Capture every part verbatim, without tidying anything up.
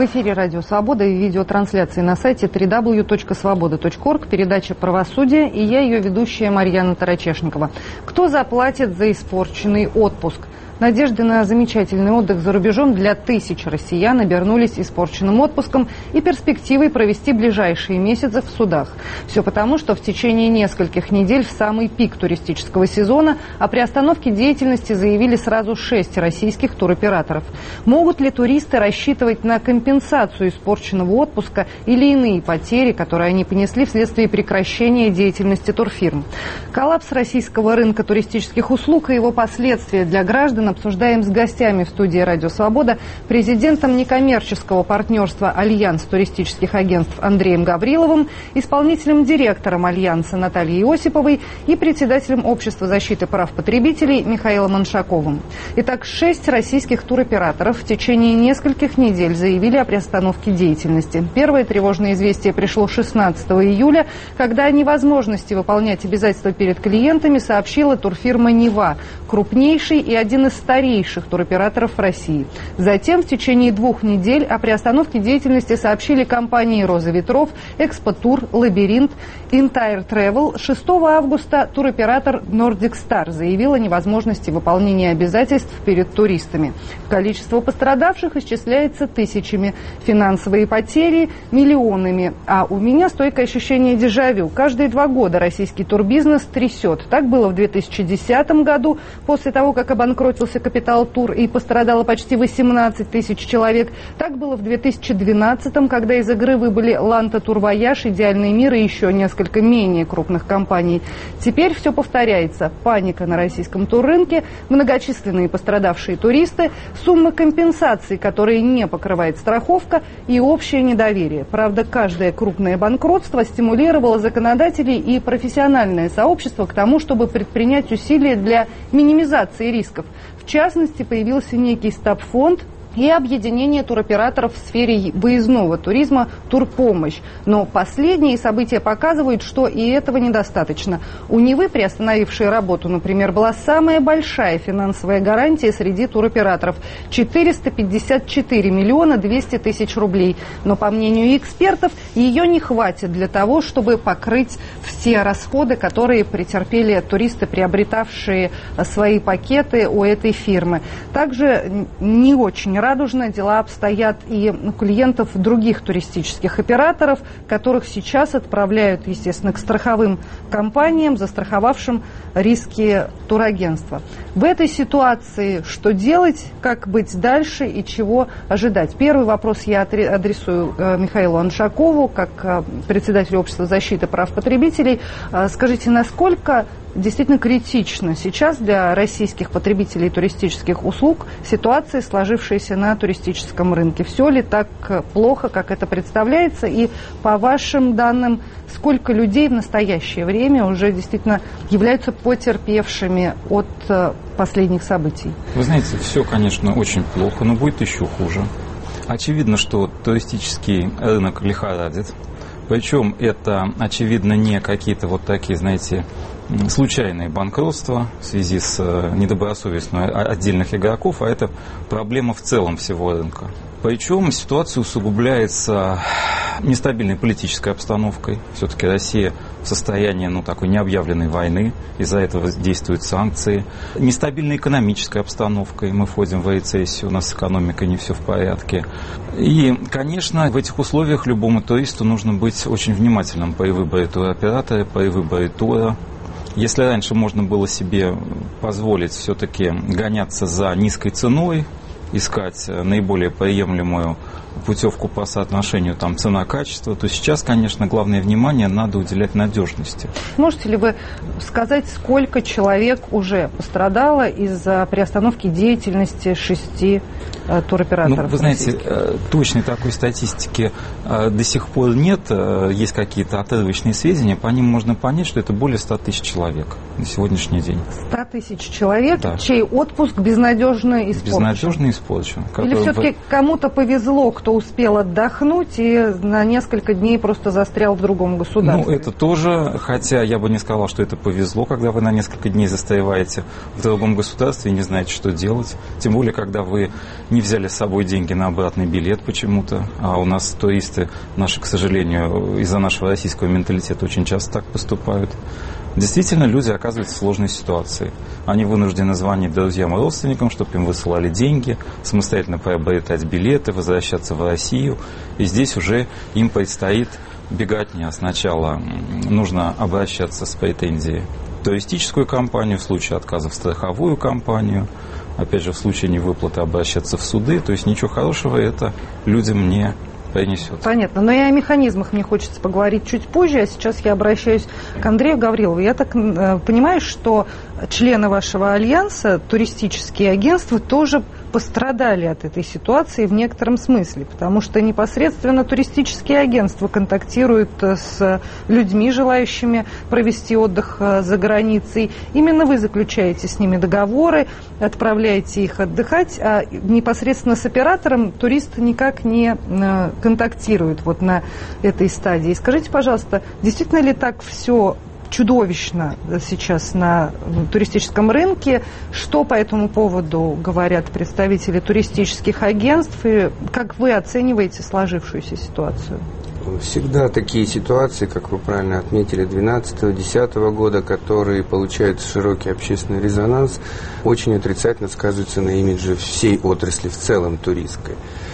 В эфире «Радио Свобода» и видеотрансляции на сайте дабл ю дабл ю дабл ю точка свобода точка орг, передача «Правосудие», и я, ее ведущая Марьяна Тарачешникова. Кто заплатит за испорченный отпуск? Надежды на замечательный отдых за рубежом для тысяч россиян обернулись испорченным отпуском и перспективой провести ближайшие месяцы в судах. Все потому, что в течение нескольких недель в самый пик туристического сезона о приостановке деятельности заявили сразу шесть российских туроператоров. Могут ли туристы рассчитывать на компенсацию испорченного отпуска или иные потери, которые они понесли вследствие прекращения деятельности турфирм? Коллапс российского рынка туристических услуг и его последствия для граждан обсуждаем с гостями в студии «Радио Свобода», президентом некоммерческого партнерства «Альянс туристических агентств» Андреем Гавриловым, исполнительным директором «Альянса» Натальей Осиповой и председателем Общества защиты прав потребителей Михаилом Аншаковым. Итак, шесть российских туроператоров в течение нескольких недель заявили о приостановке деятельности. Первое тревожное известие пришло шестнадцатого июля, когда о невозможности выполнять обязательства перед клиентами сообщила турфирма «Нева», крупнейший и один из старейших туроператоров в России. Затем в течение двух недель о приостановке деятельности сообщили компании «Роза ветров», «Экспотур», «Лабиринт», «Интайр Тревел». шестого августа туроператор «Нордик Стар» заявил о невозможности выполнения обязательств перед туристами. Количество пострадавших исчисляется тысячами, финансовые потери – миллионами. А у меня стойкое ощущение дежавю. Каждые два года российский турбизнес трясет. Так было в две тысячи десятом году, после того, как обанкротился Капитал Тур и пострадало почти восемнадцать тысяч человек. Так было в две тысячи двенадцатом, когда из игры выбыли Ланта Турвояж, Идеальный мир и еще несколько менее крупных компаний. Теперь все повторяется. Паника на российском туррынке, многочисленные пострадавшие туристы, суммы компенсаций, которые не покрывает страховка, и общее недоверие. Правда, каждое крупное банкротство стимулировало законодателей и профессиональное сообщество к тому, чтобы предпринять усилия для минимизации рисков. В частности, появился некий стабфонд и объединение туроператоров в сфере выездного туризма «Турпомощь». Но последние события показывают, что и этого недостаточно. У Невы, приостановившей работу, например, была самая большая финансовая гарантия среди туроператоров – четыреста пятьдесят четыре миллиона двести тысяч рублей. Но, по мнению экспертов, ее не хватит для того, чтобы покрыть все расходы, которые претерпели туристы, приобретавшие свои пакеты у этой фирмы. Также не очень радужно дела обстоят и у клиентов других туристических операторов, которых сейчас отправляют, естественно, к страховым компаниям, застраховавшим риски турагентства. В этой ситуации что делать, как быть дальше и чего ожидать? Первый вопрос я адресую Михаилу Аншакову, как председателю Общества защиты прав потребителей. Скажите, насколько действительно критично сейчас для российских потребителей туристических услуг ситуация, сложившаяся на туристическом рынке? Все ли так плохо, как это представляется? И по вашим данным, сколько людей в настоящее время уже действительно являются потерпевшими от последних событий? Вы знаете, все, конечно, очень плохо, но будет еще хуже. Очевидно, что туристический рынок лихорадит. Причем это, очевидно, не какие-то вот такие, знаете, случайные банкротства в связи с недобросовестностью отдельных игроков, а это проблема в целом всего рынка. Причем ситуация усугубляется нестабильной политической обстановкой. Все-таки Россия в состоянии ну, такой необъявленной войны, из-за этого действуют санкции. Нестабильной экономической обстановкой, мы входим в рецессию, у нас с экономикой не все в порядке. И, конечно, в этих условиях любому туристу нужно быть очень внимательным при выборе туроператора, при выборе тура. Если раньше можно было себе позволить все-таки гоняться за низкой ценой, искать наиболее приемлемую путевку по соотношению там, цена-качество, то сейчас, конечно, главное внимание надо уделять надежности. Можете ли вы сказать, сколько человек уже пострадало из-за приостановки деятельности шести э, туроператоров? Ну, вы знаете, э, точной такой статистики э, до сих пор нет. Э, есть какие-то отрывочные сведения, по ним можно понять, что это более ста тысяч человек на сегодняшний день. ста тысяч человек, да. Чей отпуск безнадежно испорчен? Безнадежно испорчен. Или все-таки в... кому-то повезло, кто успел отдохнуть и на несколько дней просто застрял в другом государстве? Ну, это тоже, хотя я бы не сказал, что это повезло, когда вы на несколько дней застреваете в другом государстве и не знаете, что делать. Тем более, когда вы не взяли с собой деньги на обратный билет почему-то. А у нас туристы наши, к сожалению, из-за нашего российского менталитета очень часто так поступают. Действительно, люди оказываются в сложной ситуации. Они вынуждены звонить друзьям и родственникам, чтобы им высылали деньги, самостоятельно приобретать билеты, возвращаться в Россию. И здесь уже им предстоит беготня. Сначала нужно обращаться с претензией в туристическую компанию, в случае отказа в страховую компанию. Опять же, в случае невыплаты обращаться в суды. То есть ничего хорошего это людям не принесет. Понятно. Но и о механизмах мне хочется поговорить чуть позже. А сейчас я обращаюсь к Андрею Гаврилову. Я так э, понимаю, что члены вашего альянса, туристические агентства, тоже пострадали от этой ситуации в некотором смысле, потому что непосредственно туристические агентства контактируют с людьми, желающими провести отдых за границей. Именно вы заключаете с ними договоры, отправляете их отдыхать, а непосредственно с оператором турист никак не контактирует вот на этой стадии. Скажите, пожалуйста, действительно ли так все чудовищно сейчас на туристическом рынке? Что по этому поводу говорят представители туристических агентств? И как вы оцениваете сложившуюся ситуацию? Всегда такие ситуации, как вы правильно отметили, две тысячи двенадцатого — две тысячи десятого года, которые получают широкий общественный резонанс, очень отрицательно сказываются на имидже всей отрасли в целом туристской.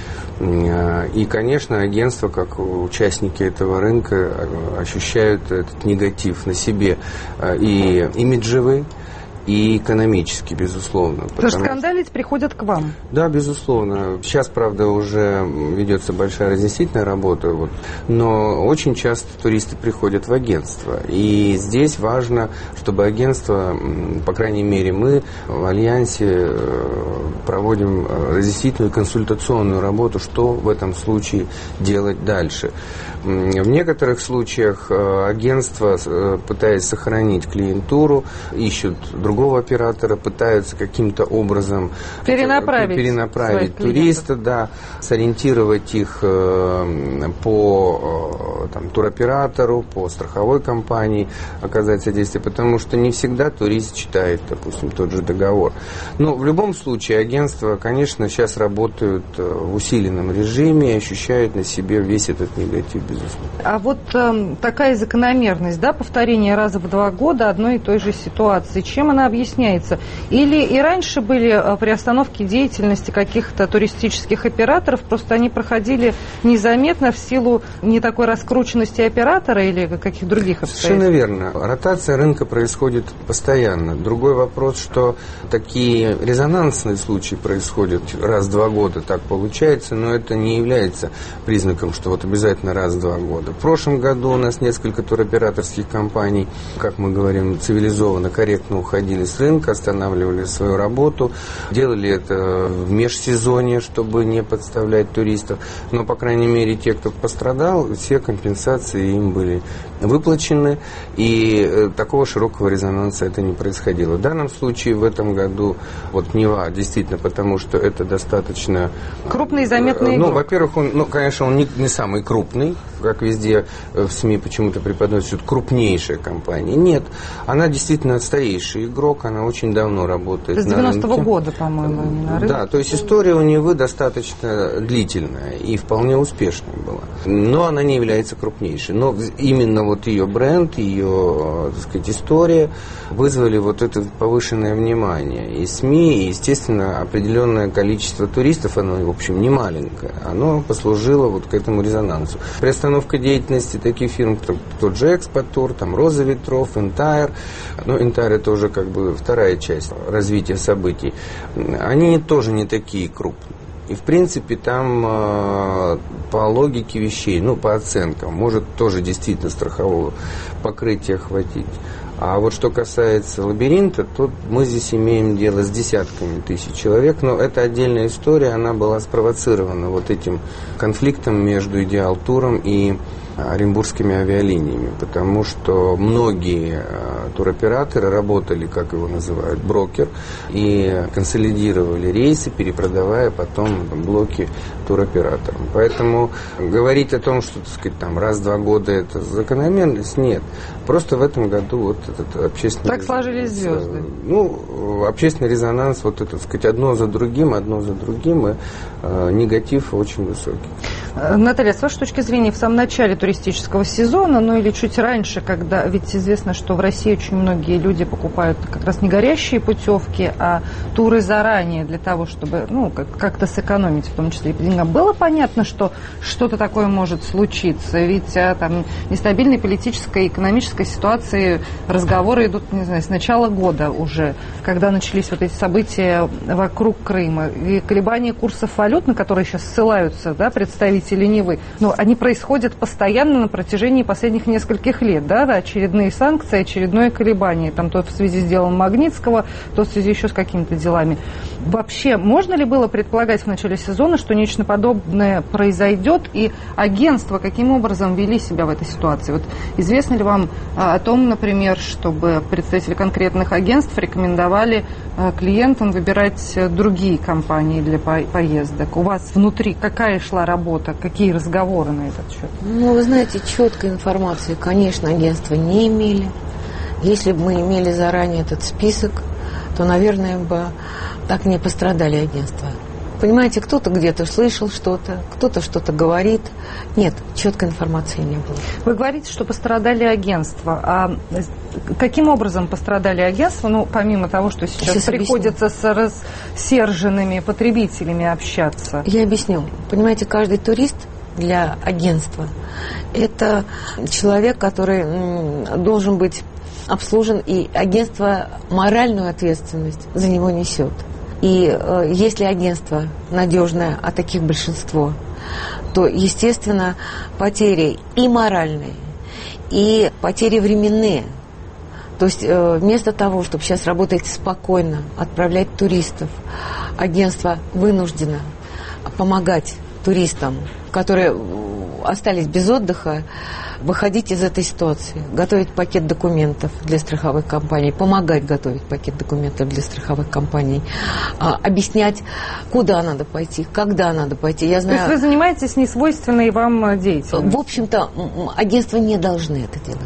И, конечно, агентства, как участники этого рынка, ощущают этот негатив на себе и имиджевый, и экономически, безусловно. Потому что скандалить приходят к вам. Да, безусловно. Сейчас, правда, уже ведется большая разъяснительная работа, вот, но очень часто туристы приходят в агентство. И здесь важно, чтобы агентство, по крайней мере, мы в Альянсе проводим разъяснительную консультационную работу, что в этом случае делать дальше. В некоторых случаях агентства, пытаясь сохранить клиентуру, ищут другого оператора, пытаются каким-то образом перенаправить, перенаправить туриста, да, сориентировать их по там, туроператору, по страховой компании, оказать содействие, потому что не всегда турист читает, допустим, тот же договор. Но в любом случае агентства, конечно, сейчас работают в усиленном режиме и ощущают на себе весь этот негатив. А вот э, такая закономерность, да, повторение раза в два года одной и той же ситуации, чем она объясняется? Или и раньше были э, приостановки деятельности каких-то туристических операторов, просто они проходили незаметно в силу не такой раскрученности оператора или каких других обстоятельств? Совершенно верно. Ротация рынка происходит постоянно. Другой вопрос, что такие резонансные случаи происходят раз в два года, так получается, но это не является признаком, что вот обязательно раз в два года. В прошлом году у нас несколько туроператорских компаний, как мы говорим, цивилизованно, корректно уходили с рынка, останавливали свою работу, делали это в межсезонье, чтобы не подставлять туристов. Но, по крайней мере, те, кто пострадал, все компенсации им были выплачены, и такого широкого резонанса это не происходило. В данном случае в этом году вот Нева действительно, потому что это достаточно... Крупный и заметный Ну, игрок. во-первых, он, ну, конечно, он не, не самый крупный, как везде в СМИ почему-то преподносят, крупнейшая компания. Нет, она действительно старейший игрок, она очень давно работает с девяностого года, по-моему, на рынке. Да, то есть история у Невы достаточно длительная и вполне успешная была. Но она не является крупнейшей. Но именно вот ее бренд, ее, так сказать, история вызвали вот это повышенное внимание. И СМИ, и, естественно, определенное количество туристов, оно, в общем, не маленькое, оно послужило вот к этому резонансу. Приостановка деятельности таких фирм, как тот же Экспотур, там Роза ветров, Entire, ну, Entire это уже как бы вторая часть развития событий, они тоже не такие крупные. И, в принципе, там э, по логике вещей, ну, по оценкам, может тоже действительно страхового покрытия хватить. А вот что касается лабиринта, то мы здесь имеем дело с десятками тысяч человек, но это отдельная история, она была спровоцирована вот этим конфликтом между Идеал Туром и оренбургскими авиалиниями, потому что многие туроператоры работали, как его называют, брокер, и консолидировали рейсы, перепродавая потом блоки туроператорам. Поэтому говорить о том, что, так сказать, там раз-два года это закономерность, нет. Просто в этом году вот этот общественный так резонанс, сложились звезды. Ну, общественный резонанс, вот это, так сказать, одно за другим, одно за другим, и э, негатив очень высокий. Наталья, с вашей точки зрения, в самом начале туристического сезона, ну или чуть раньше, когда, ведь известно, что в России очень многие люди покупают как раз не горящие путевки, а туры заранее для того, чтобы, ну, как-то сэкономить, в том числе и по деньгам. Было понятно, что что-то такое может случиться, ведь о там, нестабильной политической и экономической ситуации разговоры идут, не знаю, с начала года уже, когда начались вот эти события вокруг Крыма. И колебания курсов валют, на которые сейчас ссылаются, да, представители не вы, но они происходят постоянно на протяжении последних нескольких лет, да, да, очередные санкции, очередное колебание, там то в связи с делом Магнитского, то в связи еще с какими-то делами. Вообще, можно ли было предполагать в начале сезона, что нечто подобное произойдет, и агентства каким образом вели себя в этой ситуации? Вот известно ли вам а, о том, например, чтобы представители конкретных агентств рекомендовали а, клиентам выбирать другие компании для по- поездок? У вас внутри какая шла работа? Какие разговоры на этот счет? Ну, вы знаете, четкой информации, конечно, агентства не имели. Если бы мы имели заранее этот список, то, наверное, бы так не пострадали агентства. Понимаете, кто-то где-то слышал что-то, кто-то что-то говорит. Нет, четкой информации не было. Вы говорите, что пострадали агентства. А каким образом пострадали агентства? Ну, помимо того, что сейчас, сейчас приходится объясню. С рассерженными потребителями общаться. Я объясню. Понимаете, каждый турист для агентства – это человек, который должен быть обслужен, и агентство моральную ответственность за него несет. И э, если агентство надежное, а таких большинство, то, естественно, потери и моральные, и потери временные. То есть э, вместо того, чтобы сейчас работать спокойно, отправлять туристов, агентство вынуждено помогать туристам, которые остались без отдыха, выходить из этой ситуации, готовить пакет документов для страховых компаний, помогать готовить пакет документов для страховых компаний, а, объяснять, куда надо пойти, когда надо пойти. Я знаю, то есть вы занимаетесь несвойственной вам деятельностью? В общем-то, агентства не должны это делать.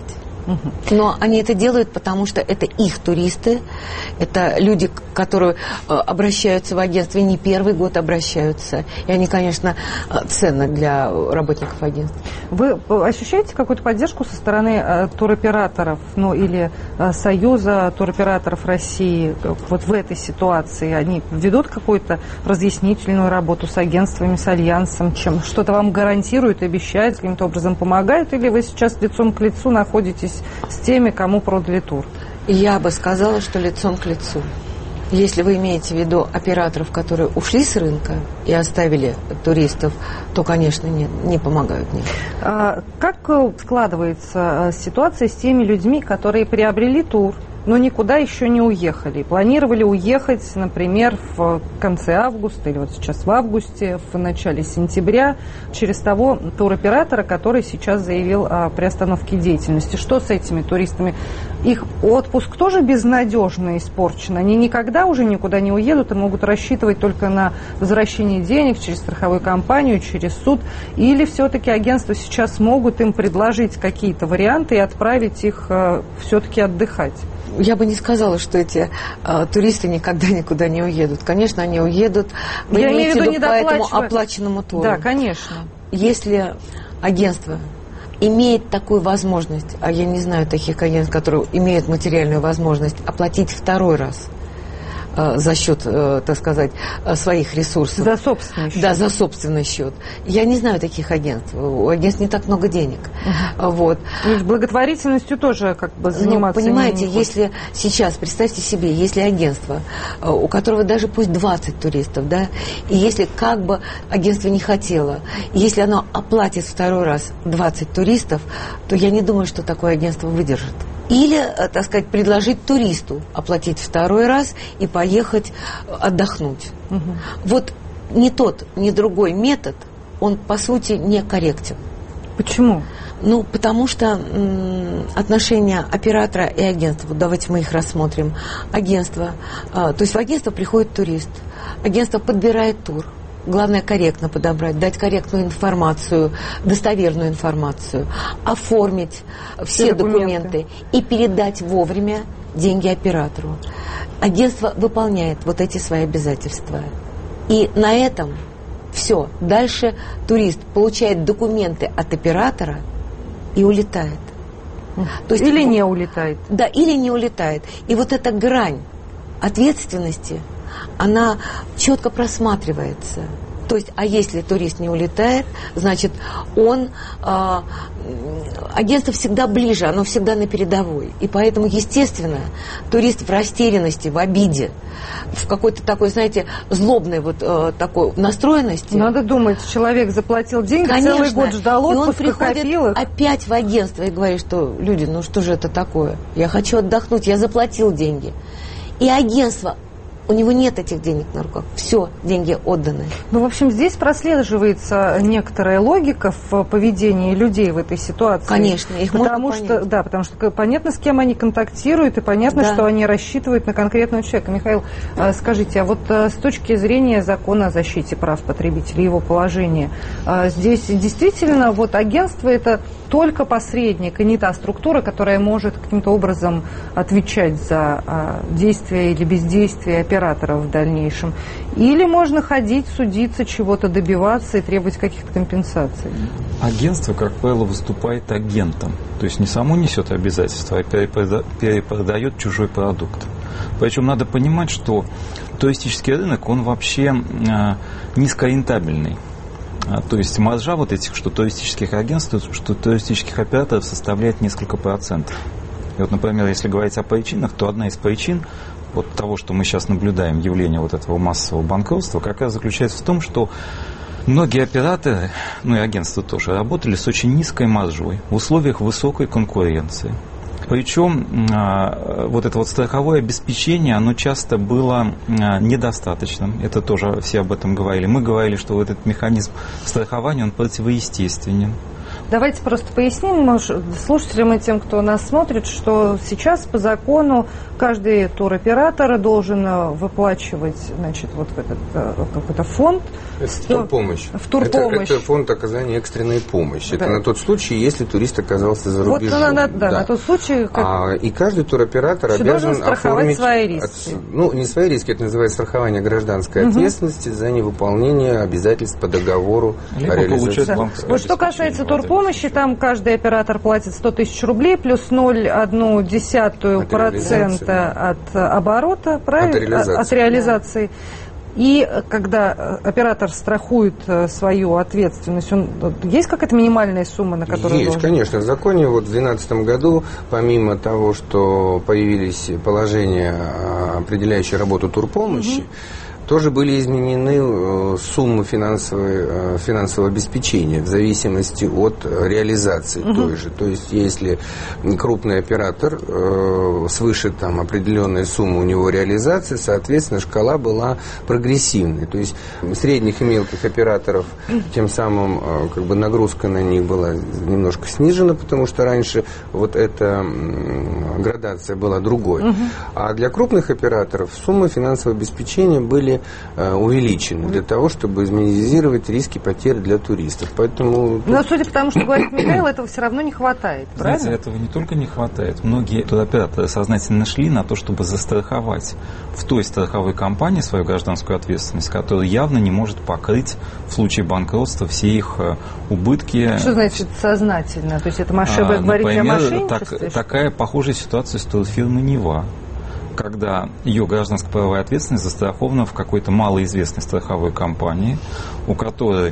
Но они это делают, потому что это их туристы, это люди, которые обращаются в агентство, не первый год обращаются. И они, конечно, ценны для работников агентства. Вы ощущаете какую-то поддержку со стороны э, туроператоров, ну или э, Союза туроператоров России вот в этой ситуации? Они ведут какую-то разъяснительную работу с агентствами, с альянсом, чем что-то вам гарантируют, обещают, каким-то образом помогают? Или вы сейчас лицом к лицу находитесь с теми, кому продали тур? Я бы сказала, что лицом к лицу. Если вы имеете в виду операторов, которые ушли с рынка и оставили туристов, то, конечно, нет, не помогают. Нет. А как складывается ситуация с теми людьми, которые приобрели тур, но никуда еще не уехали? Планировали уехать, например, в конце августа или вот сейчас в августе, в начале сентября, через того туроператора, который сейчас заявил о приостановке деятельности. Что с этими туристами? Их отпуск тоже безнадежно испорчен. Они никогда уже никуда не уедут и могут рассчитывать только на возвращение денег через страховую компанию, через суд. Или все-таки агентства сейчас могут им предложить какие-то варианты и отправить их э, все-таки отдыхать? Я бы не сказала, что эти э, туристы никогда никуда не уедут. Конечно, они уедут. Вы Я имеете имею в виду виду по этому оплаченному туру? Да, конечно. Если агентство имеет такую возможность, а я не знаю таких агентств, которые имеют материальную возможность оплатить второй раз э, за счет, э, так сказать, своих ресурсов. За собственный счет. Да, за собственный счет. Я не знаю таких агентств. У агентств не так много денег. Uh-huh. Вот. И благотворительностью тоже как бы заниматься. Ну, понимаете, если сейчас, представьте себе, если агентство, у которого даже пусть двадцать туристов, да, и если как бы агентство не хотело, и если оно оплатит второй раз двадцать туристов, то я не думаю, что такое агентство выдержит. Или, так сказать, предложить туристу оплатить второй раз и поехать отдохнуть. Угу. Вот ни тот, ни другой метод, он, по сути, некорректен. Почему? Ну, потому что м, отношения оператора и агентства, вот давайте мы их рассмотрим. Агентство, а, то есть в агентство приходит турист, агентство подбирает тур. Главное корректно подобрать, дать корректную информацию, достоверную информацию, оформить все, все документы. документы и передать вовремя деньги оператору. Агентство выполняет вот эти свои обязательства. И на этом все. Дальше турист получает документы от оператора и улетает. То есть или не улетает. Да, или не улетает. И вот эта грань ответственности, она четко просматривается. То есть, а если турист не улетает, значит, он, э, агентство всегда ближе, оно всегда на передовой. И поэтому, естественно, турист в растерянности, в обиде, в какой-то такой, знаете, злобной вот э, такой настроенности. Надо думать, человек заплатил деньги, конечно, целый год ждал отпуска, и он приходит копил их. Опять в агентство и говорит, что люди, ну что же это такое? Я хочу отдохнуть, я заплатил деньги. И агентство, у него нет этих денег на руках. Все, деньги отданы. Ну, в общем, здесь прослеживается некоторая логика в поведении людей в этой ситуации. Конечно, их потому можно что, понять. Да, потому что понятно, с кем они контактируют, и понятно, Да. что они рассчитывают на конкретного человека. Михаил, скажите, а вот с точки зрения закона о защите прав потребителей, его положения, здесь действительно вот агентство это только посредник, и не та структура, которая может каким-то образом отвечать за действия или бездействие операторов в дальнейшем. Или можно ходить, судиться, чего-то добиваться и требовать каких-то компенсаций. Агентство, как правило, выступает агентом. То есть не само несет обязательства, а перепродает чужой продукт. Причем надо понимать, что туристический рынок, он вообще низкорентабельный. То есть маржа вот этих, что туристических агентств, что туристических операторов составляет несколько процентов. И вот, например, если говорить о причинах, то одна из причин вот того, что мы сейчас наблюдаем, явление вот этого массового банкротства, как раз заключается в том, что многие операторы, ну и агентства тоже, работали с очень низкой маржой в условиях высокой конкуренции. Причем вот это вот страховое обеспечение, оно часто было недостаточным. Это тоже все об этом говорили. Мы говорили, что вот этот механизм страхования, он противоестественен. Давайте просто поясним слушателям и тем, кто нас смотрит, что сейчас по закону каждый туроператор должен выплачивать, значит, вот в этот какой-то фонд. Это в турпомощь. В турпомощь. Это, это фонд оказания экстренной помощи. Да. Это на тот случай, если турист оказался за рубежом. Вот на, на, да, да. на тот случай. Как... А, и каждый туроператор Что обязан оформить свои риски. От, ну, не свои риски, это называется страхование гражданской угу. ответственности за невыполнение обязательств по договору либо о реализации. Да. Вот что касается турпомощи, там каждый оператор платит сто тысяч рублей плюс ноль целых одна десятая процента от оборота, правильно? От реализации. От реализации. И когда оператор страхует свою ответственность, он, есть какая-то минимальная сумма, на которую Есть, должен... конечно. В законе вот в две тысячи двенадцатом году, помимо того, что появились положения, определяющие работу турпомощи, угу. тоже были изменены суммы финансовой, финансового обеспечения в зависимости от реализации угу. той же. То есть, если крупный оператор, э, свыше там, определенной суммы у него реализации, соответственно, шкала была прогрессивной. То есть, средних и мелких операторов, тем самым э, как бы нагрузка на них была немножко снижена, потому что раньше вот эта э, градация была другой. Угу. А для крупных операторов суммы финансового обеспечения были увеличены для того, чтобы минимизировать риски потерь для туристов. Поэтому... Но судя по тому, что говорит Михаил, этого все равно не хватает, правильно? Знаете, этого не только не хватает. Многие туроператоры сознательно шли на то, чтобы застраховать в той страховой компании свою гражданскую ответственность, которая явно не может покрыть в случае банкротства все их убытки. Что значит сознательно? То есть это мошенничество, а, говорите например, о мошенничестве? Так, такая похожая ситуация с турфирмой «Нева», когда ее гражданская правовая ответственность застрахована в какой-то малоизвестной страховой компании, у которой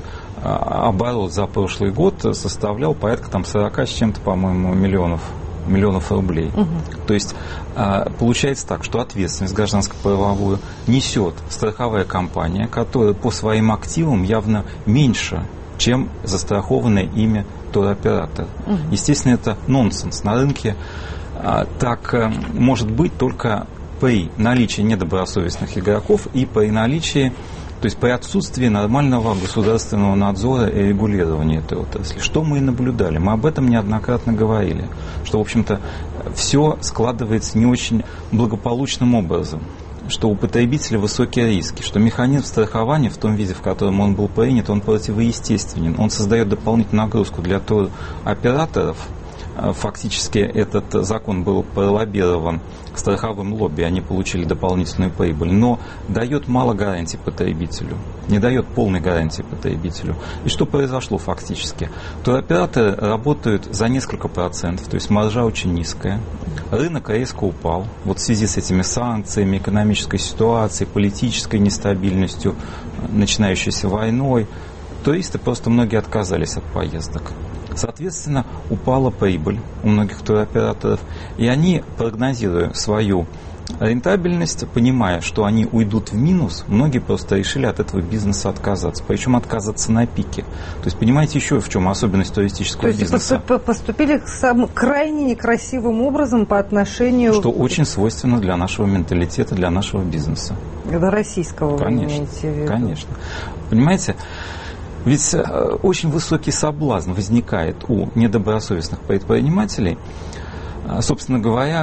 оборот за прошлый год составлял порядка там сорок с чем-то, по-моему, миллионов, миллионов рублей. Угу. То есть получается так, что ответственность гражданско-правовую несет страховая компания, которая по своим активам явно меньше, чем застрахованный ими туроператор. Угу. Естественно, это нонсенс. На рынке так может быть только при наличии недобросовестных игроков и при наличии То есть при отсутствии нормального государственного надзора и регулирования этой отрасли. Что мы и наблюдали? Мы об этом неоднократно говорили, что, в общем-то, все складывается не очень благополучным образом, что у потребителя высокие риски, что механизм страхования в том виде, в котором он был принят, он противоестественен, он создает дополнительную нагрузку для туроператоров. Фактически этот закон был пролоббирован страховым лобби, они получили дополнительную прибыль, но дает мало гарантий потребителю, не дает полной гарантии потребителю. И что произошло фактически? Туроператоры работают за несколько процентов, то есть маржа очень низкая. Рынок резко упал. Вот в связи с этими санкциями, экономической ситуацией, политической нестабильностью, начинающейся войной, туристы просто многие отказались от поездок. Соответственно, упала прибыль у многих туроператоров, и они, прогнозируя свою рентабельность, понимая, что они уйдут в минус, многие просто решили от этого бизнеса отказаться, причем отказаться на пике. То есть, понимаете, еще в чем особенность туристического То бизнеса? То есть поступили сам, крайне некрасивым образом по отношению... Что очень свойственно для нашего менталитета, для нашего бизнеса. До российского, конечно, вы имеете в виду? Конечно. Понимаете? Ведь очень высокий соблазн возникает у недобросовестных предпринимателей, собственно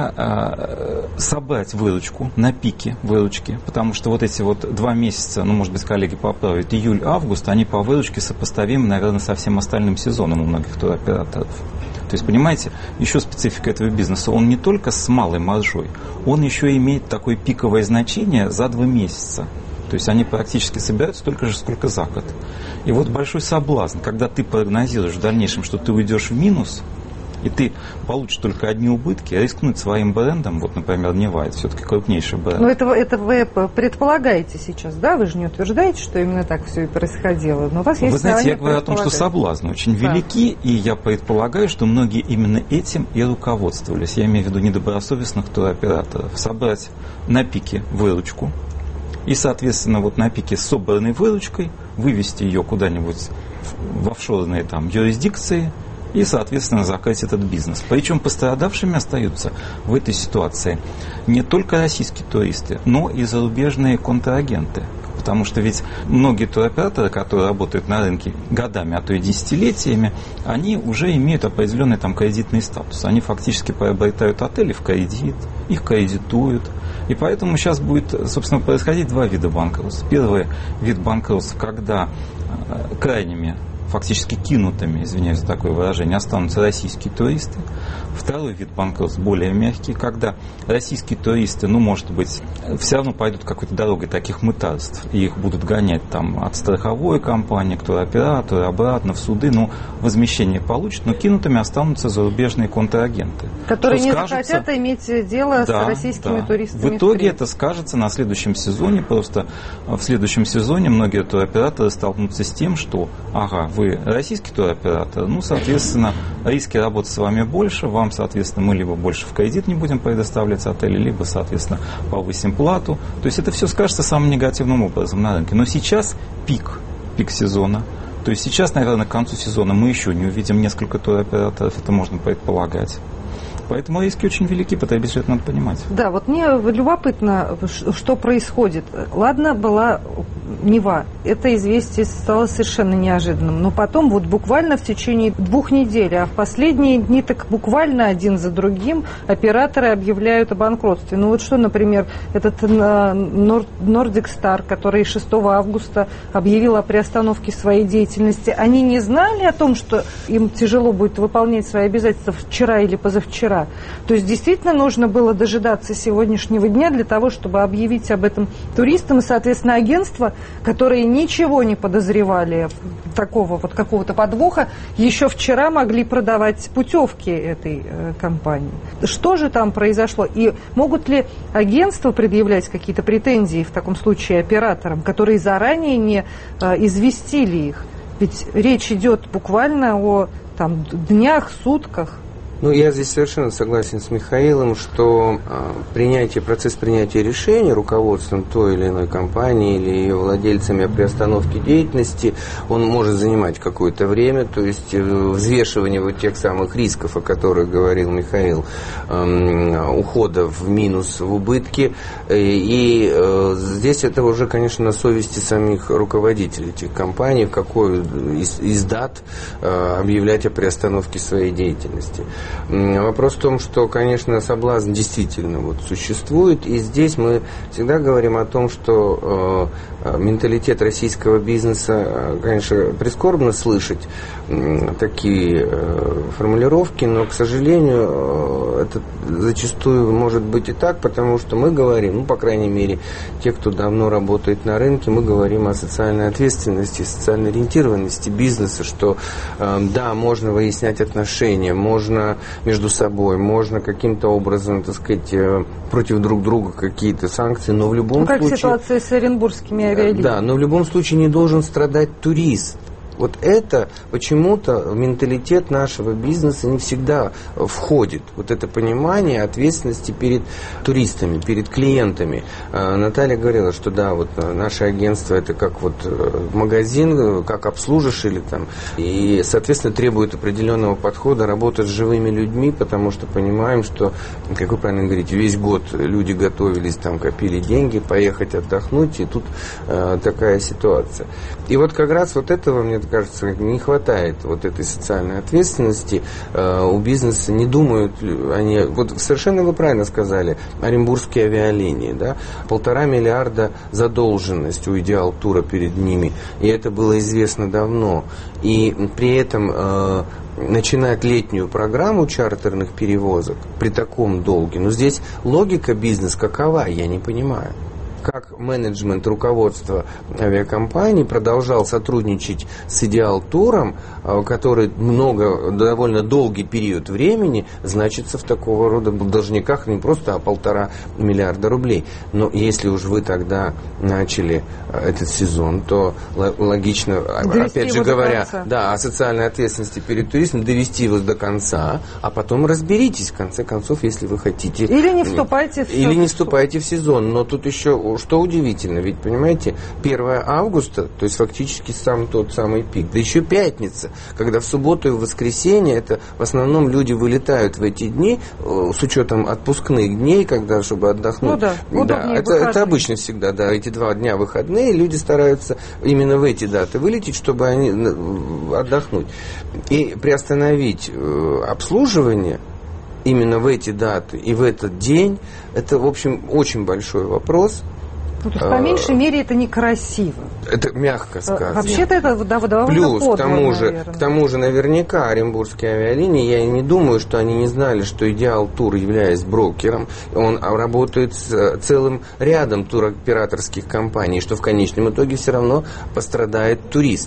говоря, собрать выручку на пике выручки, потому что вот эти вот два месяца, ну, может быть, коллеги поправят, июль-август, они по выручке сопоставимы, наверное, со всем остальным сезоном у многих туроператоров. То есть, понимаете, еще специфика этого бизнеса, он не только с малой маржой, он еще имеет такое пиковое значение за два месяца. То есть они практически собирают столько же, сколько за год. И вот большой соблазн, когда ты прогнозируешь в дальнейшем, что ты уйдешь в минус, и ты получишь только одни убытки, рискнуть своим брендом, вот, например, Нева, это все-таки крупнейший бренд. Но это, это вы предполагаете сейчас, да? Вы же не утверждаете, что именно так все и происходило. Но у вас есть Вы знаете, я говорю о том, что соблазны очень да. велики, и я предполагаю, что многие именно этим и руководствовались. Я имею в виду недобросовестных туроператоров. Собрать на пике выручку, и, соответственно, вот на пике с собранной выручкой вывести ее куда-нибудь в офшорные там юрисдикции и, соответственно, закрыть этот бизнес. Причем пострадавшими остаются в этой ситуации не только российские туристы, но и зарубежные контрагенты. Потому что ведь многие туроператоры, которые работают на рынке годами, а то и десятилетиями, они уже имеют определенный там кредитный статус. Они фактически приобретают отели в кредит, их кредитуют. И поэтому сейчас будет, собственно, происходить два вида банкротств. Первый вид банкротства, когда крайними, фактически кинутыми, извиняюсь за такое выражение, останутся российские туристы. Второй вид банкротства более мягкий, когда российские туристы, ну, может быть, все равно пойдут какой-то дорогой таких мытарств, и их будут гонять там от страховой компании к туроператору, обратно в суды, ну, возмещение получат, но кинутыми останутся зарубежные контрагенты. Которые не скажется, захотят иметь дело да, с российскими да. туристами. В итоге это скажется на следующем сезоне, просто в следующем сезоне многие туроператоры столкнутся с тем, что, ага, вы российский туроператор, ну, соответственно, риски работы с вами больше, вам, соответственно, мы либо больше в кредит не будем предоставлять отели, либо, соответственно, повысим плату. То есть это все скажется самым негативным образом на рынке. Но сейчас пик, пик сезона. То есть сейчас, наверное, к концу сезона мы еще не увидим несколько туроператоров, это можно предполагать. Поэтому риски очень велики, потребителю это надо понимать. Да, вот мне любопытно, что происходит. Ладно, была Нева, это известие стало совершенно неожиданным, но потом вот буквально в течение двух недель, а в последние дни так буквально один за другим операторы объявляют о банкротстве. Ну вот что, например, этот Nordic Star, который шестого августа объявил о приостановке своей деятельности, они не знали о том, что им тяжело будет выполнять свои обязательства вчера или позавчера? То есть действительно нужно было дожидаться сегодняшнего дня для того, чтобы объявить об этом туристам, и, соответственно, агентства, которые ничего не подозревали такого вот какого-то подвоха, еще вчера могли продавать путевки этой э, компании. Что же там произошло? И могут ли агентства предъявлять какие-то претензии в таком случае операторам, которые заранее не э, известили их? Ведь речь идет буквально о там, днях, сутках. Ну, я здесь совершенно согласен с Михаилом, что э, принятие, процесс принятия решений руководством той или иной компании или ее владельцами о приостановке деятельности, он может занимать какое-то время, то есть э, взвешивание вот тех самых рисков, о которых говорил Михаил, э, ухода в минус, в убытки, э, и э, здесь это уже, конечно, на совести самих руководителей этих компаний, в какой из, из дат э, объявлять о приостановке своей деятельности. Вопрос в том, что, конечно, соблазн действительно вот существует, и здесь мы всегда говорим о том, что э, менталитет российского бизнеса, конечно, прискорбно слышать э, такие э, формулировки, но, к сожалению, э, это зачастую может быть и так, потому что мы говорим, ну, по крайней мере, те, кто давно работает на рынке, мы говорим о социальной ответственности, социальной ориентированности бизнеса, что э, да, можно выяснять отношения, можно между собой, можно каким-то образом, так сказать, э, против друг друга какие-то санкции, но в любом ну, как случае... как ситуация с оренбургскими авиалиниями. Да, но в любом случае не должен страдать турист. Вот это почему-то в менталитет нашего бизнеса не всегда входит. Вот это понимание ответственности перед туристами, перед клиентами. Наталья говорила, что да, вот наше агентство это как вот магазин, как обслужишь или там. И, соответственно, требует определенного подхода, работать с живыми людьми, потому что понимаем, что, как вы правильно говорите, весь год люди готовились, там, копили деньги, поехать отдохнуть, и тут э, такая ситуация. И вот как раз вот этого, мне кажется, не хватает вот этой социальной ответственности э, у бизнеса. Не думают они... Вот совершенно вы правильно сказали, оренбургские авиалинии, да, полтора миллиарда задолженность у Идеал Тура перед ними, и это было известно давно. И при этом э, начинать летнюю программу чартерных перевозок при таком долге, но здесь логика бизнеса какова, я не понимаю. Как менеджмент, руководство авиакомпании продолжал сотрудничать с Идеал Туром, который много, довольно долгий период времени значится в такого рода должниках не просто, а полтора миллиарда рублей. Но если уж вы тогда начали этот сезон, то логично, довести опять же говоря, да, о социальной ответственности перед туристом, довести его до конца, а потом разберитесь, в конце концов, если вы хотите. Или не вступайте в сезон. Или не вступайте в сезон. Но тут еще что удивительно, ведь, понимаете, первое августа, то есть фактически сам тот самый пик, да еще пятница, когда в субботу и в воскресенье, это в основном люди вылетают в эти дни, с учетом отпускных дней, когда, чтобы отдохнуть. Ну да, да, это, это обычно всегда, да, эти два дня выходные, люди стараются именно в эти даты вылететь, чтобы они отдохнуть. И приостановить обслуживание именно в эти даты и в этот день, это, в общем, очень большой вопрос. Ну, то есть, по меньшей мере, это некрасиво. Это мягко сказано. Вообще-то это да, довольно Плюс, подло, к тому же, наверное. к тому же, наверняка, оренбургские авиалинии, я и не думаю, что они не знали, что Идеал Тур, являясь брокером, он работает с целым рядом туроператорских компаний, что в конечном итоге все равно пострадает турист.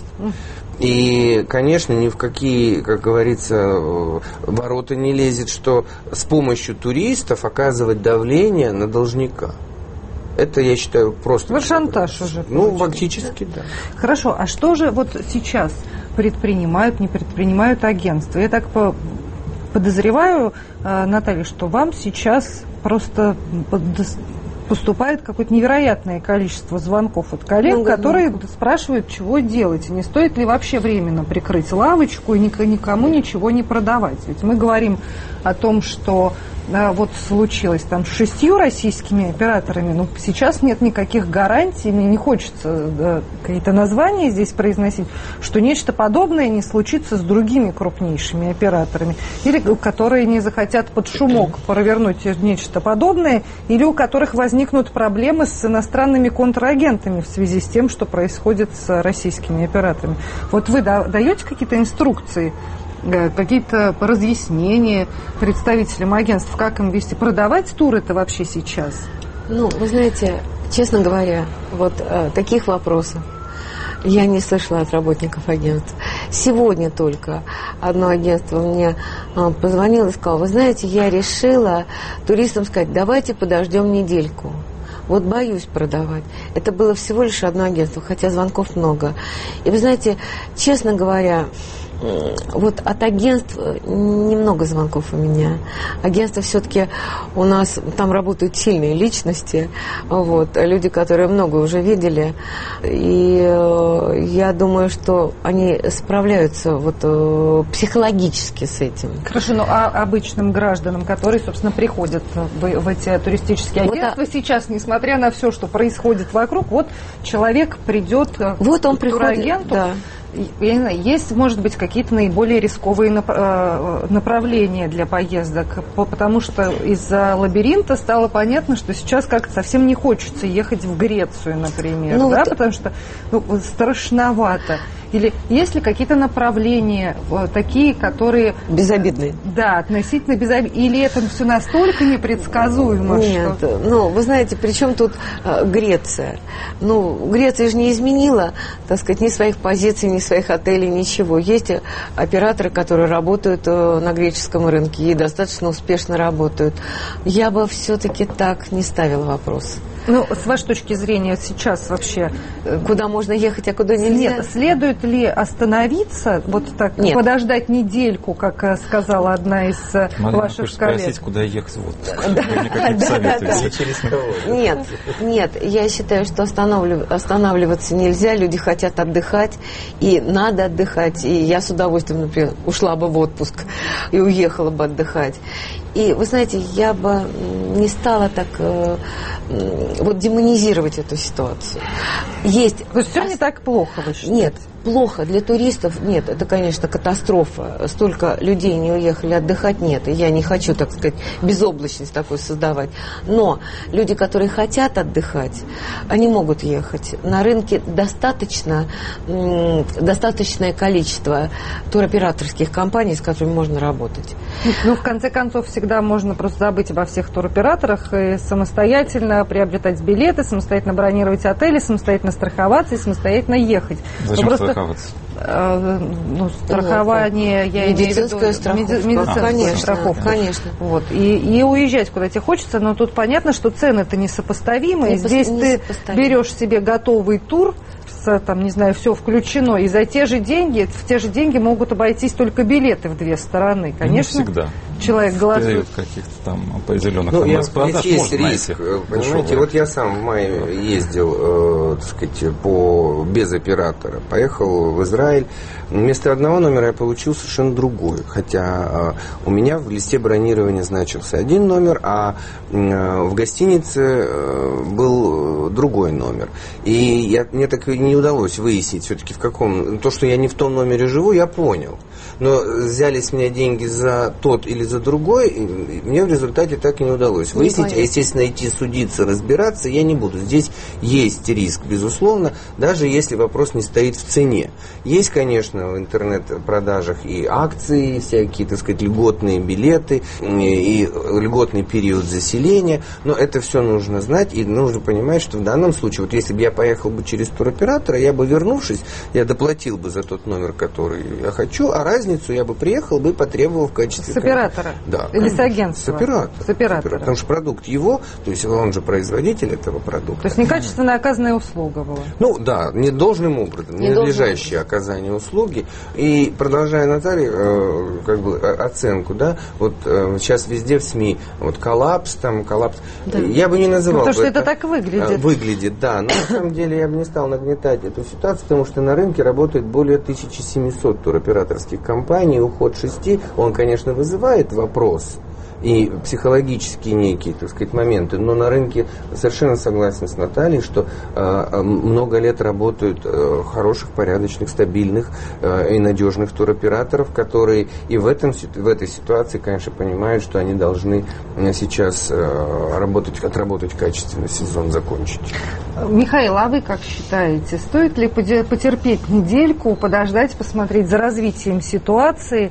И, конечно, ни в какие, как говорится, ворота не лезет, что с помощью туристов оказывать давление на должника. Это, я считаю, просто... Вот шантаж уже. Ну, получается. фактически, да. Хорошо, а что же вот сейчас предпринимают, не предпринимают агентства? Я так подозреваю, Наталья, что вам сейчас просто поступает какое-то невероятное количество звонков от коллег, ну, которые ну. спрашивают, чего делать, не стоит ли вообще временно прикрыть лавочку и никому ничего не продавать. Ведь мы говорим о том, что да, вот случилось там с шестью российскими операторами, но сейчас нет никаких гарантий, мне не хочется да, какие-то названия здесь произносить, что нечто подобное не случится с другими крупнейшими операторами, или которые не захотят под шумок провернуть нечто подобное, или у которых возникнут проблемы с иностранными контрагентами в связи с тем, что происходит с российскими операторами. Вот вы да, даете какие-то инструкции, какие-то разъяснения представителям агентств, как им вести, продавать туры-то вообще сейчас? Ну, вы знаете, честно говоря, вот э, таких вопросов я не слышала от работников агентств. Сегодня только одно агентство мне э, позвонило и сказало: вы знаете, я решила туристам сказать, давайте подождем недельку. Вот боюсь продавать. Это было всего лишь одно агентство, хотя звонков много. И вы знаете, честно говоря, вот от агентств немного звонков у меня. Агентства все-таки у нас, там работают сильные личности, вот, люди, которые много уже видели, и я думаю, что они справляются вот психологически с этим. Хорошо, ну а обычным гражданам, которые, собственно, приходят в, в эти туристические агентства вот, сейчас, несмотря на все, что происходит вокруг, вот человек придет вот он к приходит, турагенту, да. Я не знаю, есть, может быть, какие-то наиболее рисковые направления для поездок, потому что из-за лабиринта стало понятно, что сейчас как-то совсем не хочется ехать в Грецию, например, ну, да, вот... потому что ну, страшновато. Или есть ли какие-то направления такие, которые... Безобидные. Да, относительно безобидные. Или это все настолько непредсказуемо, Нет, что... ну, вы знаете, при чем тут э, Греция? Ну, Греция же не изменила, так сказать, ни своих позиций, ни своих отелей, ничего. Есть операторы, которые работают э, на греческом рынке и достаточно успешно работают. Я бы все-таки так не ставила вопрос. Ну, с вашей точки зрения сейчас вообще... Куда можно ехать, а куда нельзя? Нет, следует ли остановиться, вот так, Нет. подождать недельку, как сказала одна из Могу ваших коллег? Спросить, куда ехать в отпуск. Да, да, да. Нет, нет, я считаю, что останавлив... останавливаться нельзя, люди хотят отдыхать, и надо отдыхать, и я с удовольствием, например, ушла бы в отпуск и уехала бы отдыхать. И, вы знаете, я бы не стала так э, вот демонизировать эту ситуацию. Есть... То есть все не так плохо, вы считаете? Нет, плохо для туристов нет, это, конечно, катастрофа. Столько людей не уехали отдыхать, нет. И я не хочу, так сказать, безоблачность такую создавать. Но люди, которые хотят отдыхать, они могут ехать. На рынке достаточно, м- достаточное количество туроператорских компаний, с которыми можно работать. Ну, в конце концов, всегда можно просто забыть обо всех туроператорах и самостоятельно приобретать билеты, самостоятельно бронировать отели, самостоятельно страховаться и самостоятельно ехать. Зачем просто, страховаться? Э, ну, страхование, я медицинская имею в виду, страховка. Меди, медицинская конечно, страховка. Конечно. Вот. И, и уезжать куда тебе хочется, но тут понятно, что цены-то несопоставимы. Не Здесь не ты берешь себе готовый тур, там, не знаю, все включено, и за те же деньги, в те же деньги могут обойтись только билеты в две стороны. Конечно, не всегда. Человек голосует. Каких-то там определенных ну, я, распродаж здесь есть можно риск, найти. понимаете, Дешевые. вот я сам в мае ездил, э, так сказать, по, без оператора, поехал в Израиль, вместо одного номера я получил совершенно другой, хотя э, у меня в листе бронирования значился один номер, а э, в гостинице э, был другой номер, и я, мне так и не удалось выяснить все-таки в каком, то, что я не в том номере живу, я понял. Но взяли с меня деньги за тот или за другой, и мне в результате так и не удалось выяснить. А, естественно, идти судиться, разбираться я не буду. Здесь есть риск, безусловно, даже если вопрос не стоит в цене. Есть, конечно, в интернет-продажах и акции, всякие, так сказать, льготные билеты, и льготный период заселения, но это все нужно знать, и нужно понимать, что в данном случае, вот если бы я поехал бы через туроператора, я бы, вернувшись, я доплатил бы за тот номер, который я хочу, а разницу я бы приехал бы и потребовал в качестве... С оператора? Да. Или с агентства? С оператора. С оператора. Потому что продукт его, то есть он же производитель этого продукта. То есть некачественно оказанная услуга была? Ну да, недолжным образом, не ненадлежащее оказание услуги. И продолжая, Наталья, э, как бы оценку, да, вот э, сейчас везде в СМИ вот коллапс, там коллапс. Да. Я бы не называл. Потому что это, это так выглядит. Выглядит, да. Но на самом деле я бы не стал нагнетать эту ситуацию, потому что на рынке работает более тысяча семьсот туроператорских компаний, уход шести, он, конечно, вызывает вопрос и психологические некие, так сказать, моменты, но на рынке совершенно согласен с Натальей, что э, много лет работают э, хороших, порядочных, стабильных э, и надежных туроператоров, которые и в, этом, в этой ситуации, конечно, понимают, что они должны сейчас э, работать, отработать качественно, сезон закончить. Михаил, а вы как считаете, стоит ли потерпеть недельку, подождать, посмотреть за развитием ситуации,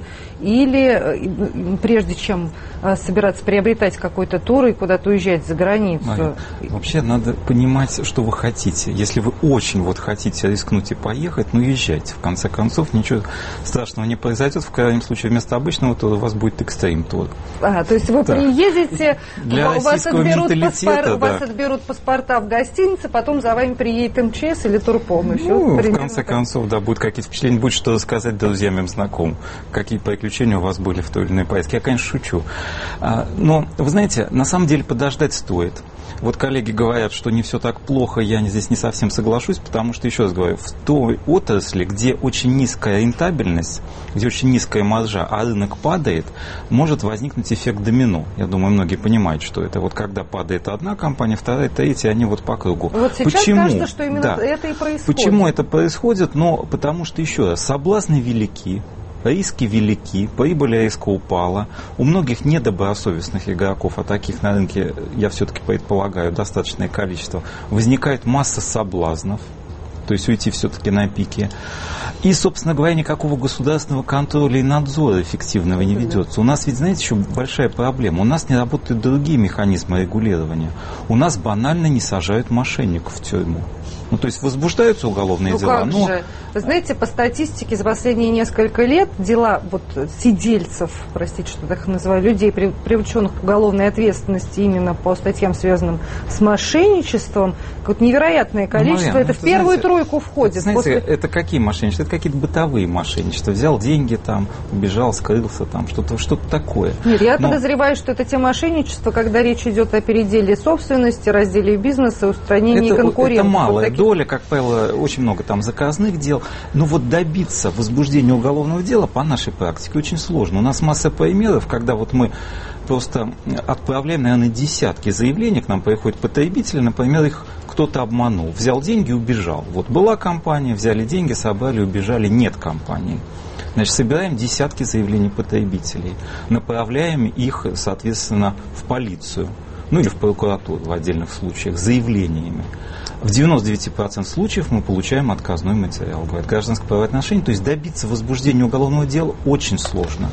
или прежде чем собираться приобретать какой-то тур и куда-то уезжать за границу? Мария, вообще надо понимать, что вы хотите. Если вы очень вот хотите рискнуть и поехать, ну езжайте. В конце концов, ничего страшного не произойдет. В крайнем случае, вместо обычного тура у вас будет экстрим-тур. А, то есть вы да. приедете, Для вас отберут, менталитета, паспор, да. вас отберут паспорта в гостинице, потом за вами приедет эм че эс или турпом. И Ну, все, в конце так. концов, да, будут какие-то впечатления, будет что рассказать друзьям и знакомым, какие приключения у вас были в той или иной поездке. Я, конечно, шучу. Но, вы знаете, на самом деле подождать стоит. Вот коллеги говорят, что не все так плохо, я здесь не совсем соглашусь, потому что, еще раз говорю, в той отрасли, где очень низкая рентабельность, где очень низкая маржа, а рынок падает, может возникнуть эффект домино. Я думаю, многие понимают, что это. Вот когда падает одна компания, вторая, третья, они вот по кругу. Вот сейчас Почему? кажется, что именно да. это и происходит. Почему это происходит? Но потому что, еще раз, соблазны велики. Риски велики, прибыль резко упала. У многих недобросовестных игроков, а таких на рынке, я все-таки предполагаю, достаточное количество, возникает масса соблазнов, то есть уйти все-таки на пике. И, собственно говоря, никакого государственного контроля и надзора эффективного не ведется. У нас ведь, знаете, еще большая проблема. У нас не работают другие механизмы регулирования. У нас банально не сажают мошенников в тюрьму. Ну, то есть возбуждаются уголовные ну, дела. Как но... же? Вы знаете, по статистике за последние несколько лет дела вот сидельцев, простите, что так называю, людей, привлеченных к уголовной ответственности именно по статьям, связанным с мошенничеством, вот невероятное количество, ну, Марьяна, это в первую знаете, тройку входит. Это, знаете, после... это какие мошенничества? Это какие-то бытовые мошенничества. Взял деньги, там, убежал, скрылся, там, что-то, что-то такое. Нет, я Но... подозреваю, что это те мошенничества, когда речь идет о переделе собственности, разделе бизнеса, устранении это, конкурентов. Это малая вот таких... доля, как правило, очень много там заказных дел. Но вот добиться возбуждения уголовного дела по нашей практике очень сложно. У нас масса примеров, когда вот мы просто отправляем, наверное, десятки заявлений, к нам приходят потребители, например, их кто-то обманул, взял деньги и убежал. Вот была компания, взяли деньги, собрали, убежали, нет компании. Значит, собираем десятки заявлений потребителей, направляем их, соответственно, в полицию, ну или в прокуратуру в отдельных случаях, заявлениями. В девяноста девяти процентах случаев мы получаем отказной материал, говорят, гражданское правоотношение. То есть добиться возбуждения уголовного дела очень сложно.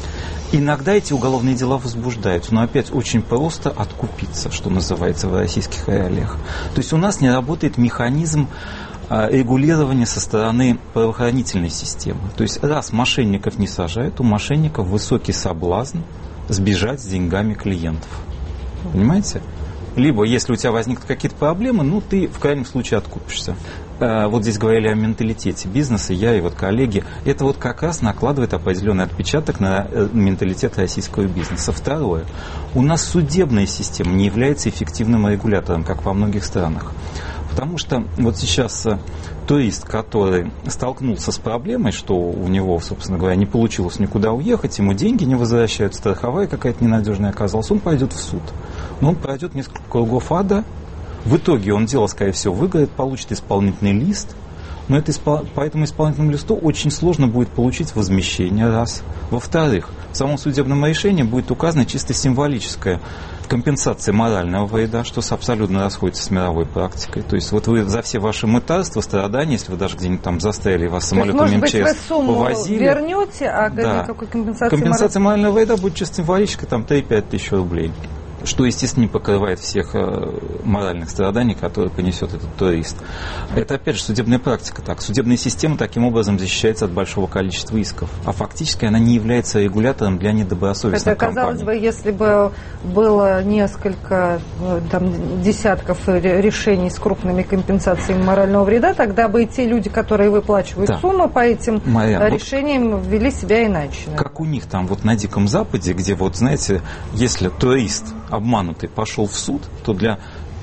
Иногда эти уголовные дела возбуждаются, но опять очень просто откупиться, что называется в российских реалиях. То есть у нас не работает механизм регулирования со стороны правоохранительной системы. То есть раз мошенников не сажают, у мошенников высокий соблазн сбежать с деньгами клиентов. Понимаете? Либо, если у тебя возникнут какие-то проблемы, ну, ты в крайнем случае откупишься. Вот здесь говорили о менталитете бизнеса, я и вот коллеги. Это вот как раз накладывает определенный отпечаток на менталитет российского бизнеса. Второе. У нас судебная система не является эффективным регулятором, как во многих странах. Потому что вот сейчас турист, который столкнулся с проблемой, что у него, собственно говоря, не получилось никуда уехать, ему деньги не возвращают, страховая какая-то ненадежная оказалась, он пойдет в суд. Но он пройдет несколько кругов ада, в итоге он дело, скорее всего, выиграет, получит исполнительный лист, но это, по этому исполнительному листу очень сложно будет получить возмещение, раз. Во-вторых, в самом судебном решении будет указана чисто символическая компенсация морального вреда, что абсолютно расходится с мировой практикой. То есть вот вы за все ваши мытарства, страдания, если вы даже где-нибудь там застряли, вас самолетом эм че эс повозили, вернете, а да. никакой компенсации Компенсация мораль... морального вреда будет чисто символическая, там три-пять тысяч рублей. Что, естественно, не покрывает всех э, моральных страданий, которые понесет этот турист. Это, опять же, судебная практика так. Судебная система таким образом защищается от большого количества исков. А фактически она не является регулятором для недобросовестных компаний. Это, казалось бы, если бы было несколько там, десятков решений с крупными компенсациями морального вреда, тогда бы и те люди, которые выплачивают да. суммы по этим Марьяна, решениям, вот вели себя иначе. Как у них там вот на Диком Западе, где вот, знаете, если турист обманутый пошел в суд, то для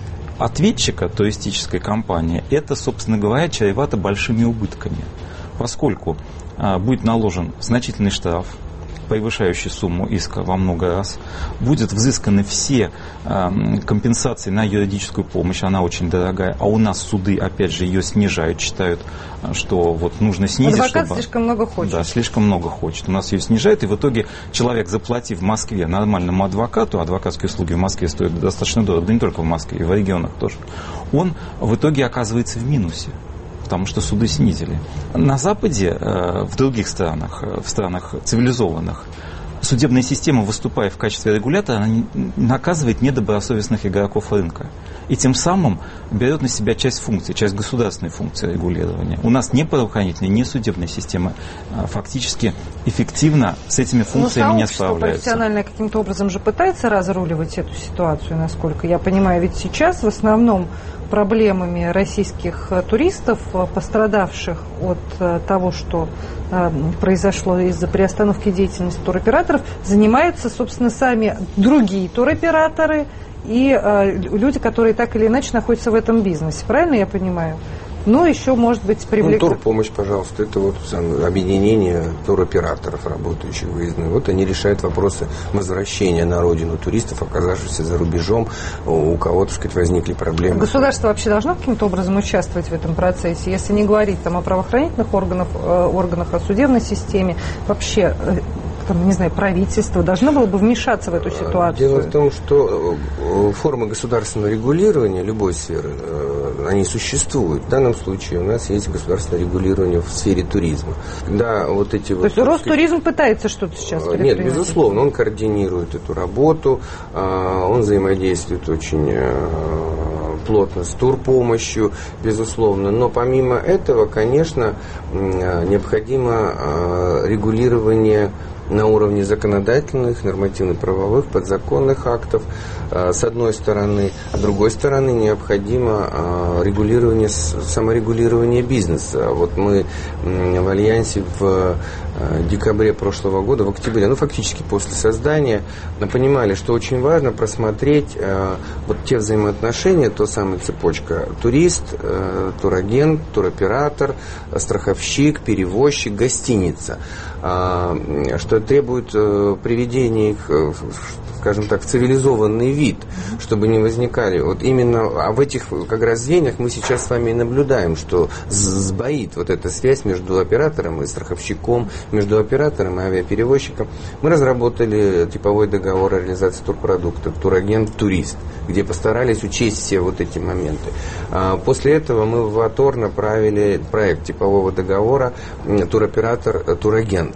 ответчика туристической компании это, собственно говоря, чревато большими убытками, поскольку а, будет наложен значительный штраф, превышающий сумму иска во много раз, будут взысканы все э, компенсации на юридическую помощь, она очень дорогая, а у нас суды, опять же, ее снижают, считают, что вот нужно снизить. Адвокат чтобы... слишком много хочет. Да, слишком много хочет. У нас ее снижают, и в итоге человек, заплатив в Москве нормальному адвокату, адвокатские услуги в Москве стоят достаточно дорого, да не только в Москве, и в регионах тоже, он в итоге оказывается в минусе, потому что суды снизили. На Западе, в других странах, в странах цивилизованных, судебная система, выступая в качестве регулятора, она наказывает недобросовестных игроков рынка. И тем самым берет на себя часть функций, часть государственной функции регулирования. У нас ни правоохранительная, ни судебная система фактически эффективно с этими функциями не справляются. Профессионально каким-то образом же пытается разруливать эту ситуацию, насколько я понимаю. Ведь сейчас в основном проблемами российских туристов, пострадавших от того, что произошло из-за приостановки деятельности туроператоров, занимаются, собственно, сами другие туроператоры и люди, которые так или иначе находятся в этом бизнесе. Правильно я понимаю? Ну, еще, может быть, привлекать... Ну, турпомощь, пожалуйста, это вот объединение туроператоров, работающих выездных. Вот они решают вопросы возвращения на родину туристов, оказавшихся за рубежом, у кого, так сказать, возникли проблемы. Государство вообще должно каким-то образом участвовать в этом процессе? Если не говорить там о правоохранительных органах, органах, о судебной системе, вообще... Там, не знаю, правительство должно было бы вмешаться в эту ситуацию? Дело в том, что формы государственного регулирования любой сферы, они существуют. В данном случае у нас есть государственное регулирование в сфере туризма. Когда вот эти То вот, есть Ростуризм пытается что-то сейчас предпринять? Нет, безусловно, он координирует эту работу, он взаимодействует очень плотно с турпомощью, безусловно. Но помимо этого, конечно, необходимо регулирование на уровне законодательных, нормативно-правовых, подзаконных актов, с одной стороны. С другой стороны, необходимо регулирование, саморегулирование бизнеса. Вот мы в Альянсе в декабре прошлого года, в октябре, ну фактически после создания, понимали, что очень важно просмотреть вот те взаимоотношения, то самая цепочка турист, турагент, туроператор, страховщик, перевозчик, гостиница, что требует приведения их, скажем так, в цивилизованный вид, чтобы не возникали. Вот именно а в этих как раз звеньях мы сейчас с вами и наблюдаем, что сбоит вот эта связь между оператором и страховщиком, между оператором и авиаперевозчиком. Мы разработали типовой договор о реализации турпродуктов «Турагент-турист», где постарались учесть все вот эти моменты. После этого мы в АТОР направили проект типового договора «Туроператор-турагент»,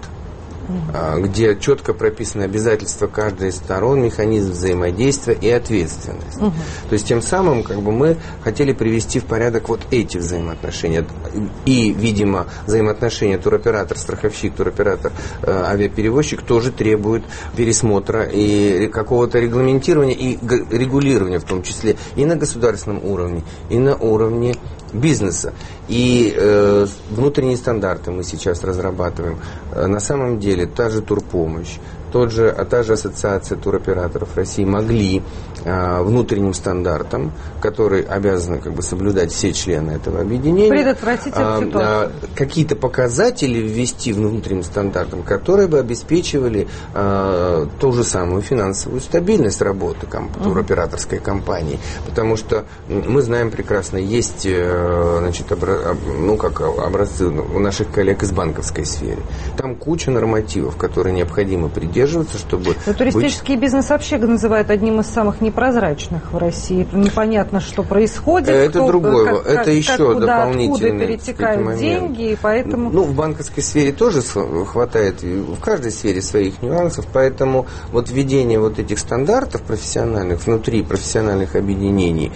где четко прописаны обязательства каждой из сторон, механизм взаимодействия и ответственность. Угу. То есть тем самым как бы, мы хотели привести в порядок вот эти взаимоотношения. И, видимо, взаимоотношения туроператор-страховщик, туроператор-авиаперевозчик тоже требуют пересмотра и какого-то регламентирования и регулирования, в том числе и на государственном уровне, и на уровне бизнеса. И э, внутренние стандарты мы сейчас разрабатываем. На самом деле та же турпомощь, тот же, а та же ассоциация туроператоров России могли э, внутренним стандартам, которые обязаны как бы соблюдать все члены этого объединения, предотвратить эту ситуацию. Э, какие-то показатели ввести внутренним стандартам, которые бы обеспечивали э, ту же самую финансовую стабильность работы комп- uh-huh. туроператорской компании. Потому что мы знаем прекрасно, есть э, значит, обра- ну, как образцы у наших коллег из банковской сферы. Там куча нормативов, которые необходимо придерживаться, чтобы... Но туристический быть... бизнес вообще называют одним из самых непрозрачных в России. Непонятно, что происходит. Это кто, другое. Как, это как, еще как, куда, дополнительные перетекают деньги, и поэтому... Ну, в банковской сфере тоже хватает, в каждой сфере своих нюансов, поэтому вот введение вот этих стандартов профессиональных внутри профессиональных объединений,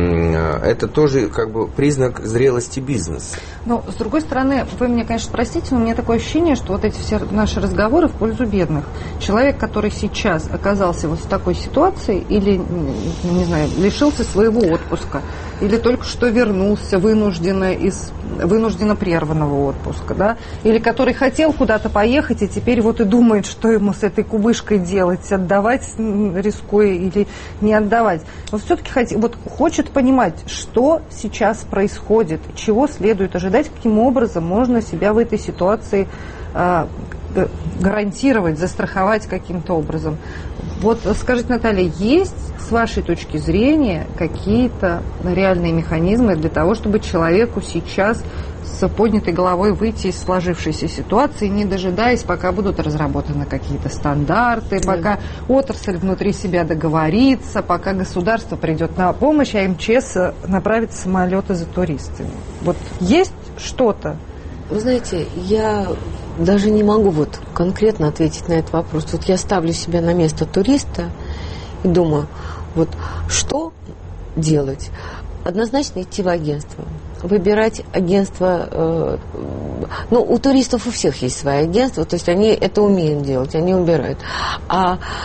это тоже как бы признак зрелости бизнеса. Но, с другой стороны, вы меня, конечно, простите, но у меня такое ощущение, что вот эти все наши разговоры в пользу бедных. Человек, который сейчас оказался вот в такой ситуации или, не знаю, лишился своего отпуска, или только что вернулся вынужденно из вынужденно прерванного отпуска, да, или который хотел куда-то поехать и теперь вот и думает, что ему с этой кубышкой делать, отдавать, рискуя или не отдавать. Но все-таки хот... вот хочет понимать, что сейчас происходит, чего следует ожидать, каким образом можно себя в этой ситуации э, гарантировать, застраховать каким-то образом. Вот скажите, Наталья, есть с вашей точки зрения какие-то реальные механизмы для того, чтобы человеку сейчас с поднятой головой выйти из сложившейся ситуации, не дожидаясь, пока будут разработаны какие-то стандарты, да. пока отрасль внутри себя договорится, пока государство придет на помощь, а МЧС направит самолеты за туристами. Вот есть что-то? Вы знаете, я даже не могу вот конкретно ответить на этот вопрос. Вот я ставлю себя на место туриста и думаю, вот что делать? Однозначно идти в агентство. Выбирать агентство, э, ну, у туристов у всех есть свои агентства, то есть они это умеют делать, они убирают. А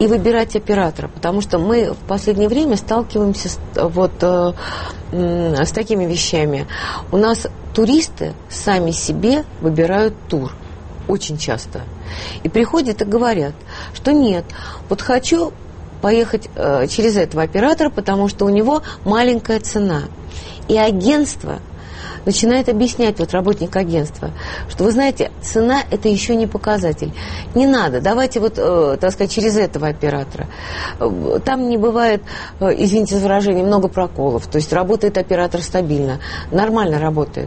и выбирать оператора, потому что мы в последнее время сталкиваемся с, вот, э, э, с такими вещами. У нас туристы сами себе выбирают тур очень часто. И приходят и говорят, что нет, вот хочу поехать э, через этого оператора, потому что у него маленькая цена. И агентство начинает объяснять, вот работник агентства, что, вы знаете, цена – это еще не показатель. Не надо, давайте вот, э, так сказать, через этого оператора. Там не бывает, э, извините за выражение, много проколов. То есть работает оператор стабильно, нормально работает.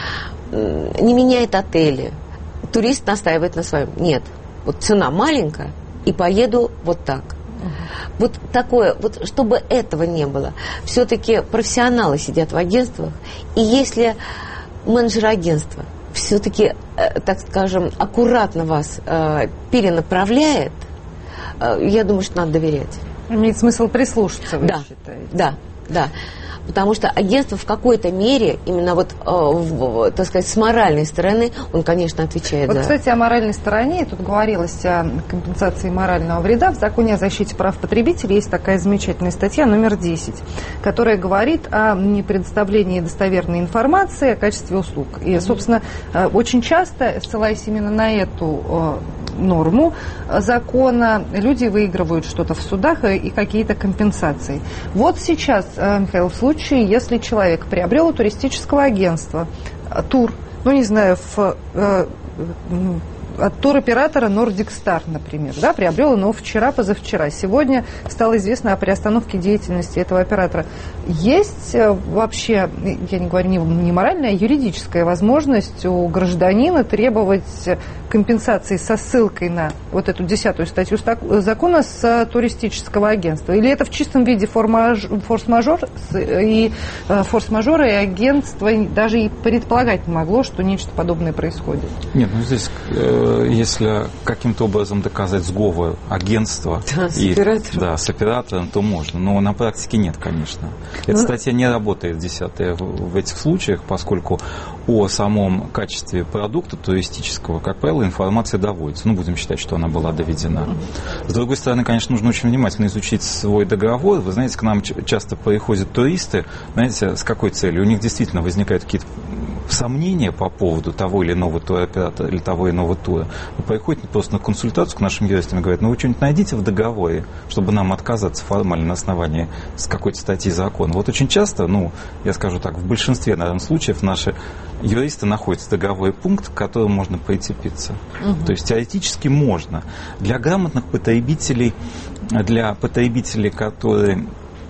Не меняет отели. Турист настаивает на своем. Нет, вот цена маленькая, и поеду вот так. Вот такое, вот чтобы этого не было. Все-таки профессионалы сидят в агентствах, и если менеджер агентства все-таки, э, так скажем, аккуратно вас э, перенаправляет, э, я думаю, что надо доверять. Имеет смысл прислушаться, вы да, считаете? Да, да. Потому что агентство в какой-то мере, именно вот, э, в, так сказать, с моральной стороны, он, конечно, отвечает вот, за... Кстати, о моральной стороне. Тут говорилось о компенсации морального вреда. В законе о защите прав потребителей есть такая замечательная статья номер десять, которая говорит о непредоставлении достоверной информации о качестве услуг. И, собственно, очень часто, ссылаясь именно на эту норму закона, люди выигрывают что-то в судах и какие-то компенсации. Вот сейчас, Михаил, в случае, если человек приобрел у туристического агентства тур, ну, не знаю, в, э, от туроператора Nordic Star, например, да, приобрел его вчера, позавчера. Сегодня стало известно о приостановке деятельности этого оператора. Есть вообще, я не говорю не моральная, а юридическая возможность у гражданина требовать компенсации со ссылкой на вот эту десятую статью закона с туристического агентства? Или это в чистом виде форс-мажор, и форс-мажоры, и агентство даже и предполагать не могло, что нечто подобное происходит? Нет, ну здесь, э, если каким-то образом доказать сговор агентства да, с, и, оператором. Да, с оператором, то можно. Но на практике нет, конечно. Эта ну, статья не работает десятая в, в этих случаях, поскольку о самом качестве продукта туристического, как правило, информация доводится. Ну, будем считать, что она была доведена. С другой стороны, конечно, нужно очень внимательно изучить свой договор. Вы знаете, к нам часто приходят туристы, знаете, с какой целью? У них действительно возникают какие-то сомнения по поводу того или иного туроператора или того или иного тура. Но приходят просто на консультацию к нашим юристам и говорят, ну вы что-нибудь найдите в договоре, чтобы нам отказаться формально на основании с какой-то статьи закона. Вот очень часто, ну, я скажу так, в большинстве, наверное, случаев наши юристы находят в договоре пункт, к которому можно прицепиться. Угу. То есть теоретически можно. Для грамотных потребителей, для потребителей, которые